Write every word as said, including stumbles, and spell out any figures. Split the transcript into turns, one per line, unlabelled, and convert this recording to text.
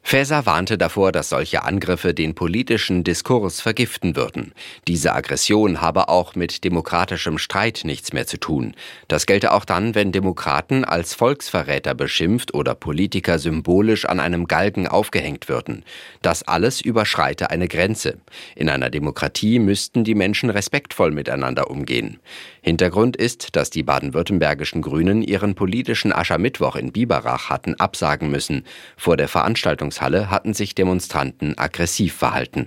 Faeser warnte davor, dass solche Angriffe den politischen Diskurs vergiften würden. Diese Aggression habe auch mit demokratischem Streit nichts mehr zu tun. Das gelte auch dann, wenn Demokraten als Volksverräter beschimpft oder Politiker symbolisch an einem Galgen aufgehängt würden. Das alles überschreite eine Grenze. In einer Demokratie müssten die Menschen respektvoll miteinander umgehen. Hintergrund ist, dass die baden-württembergischen Grünen ihren politischen Aschermittwoch in Biberach hatten absagen müssen. Vor der Veranstaltungshalle hatten sich Demonstranten aggressiv verhalten.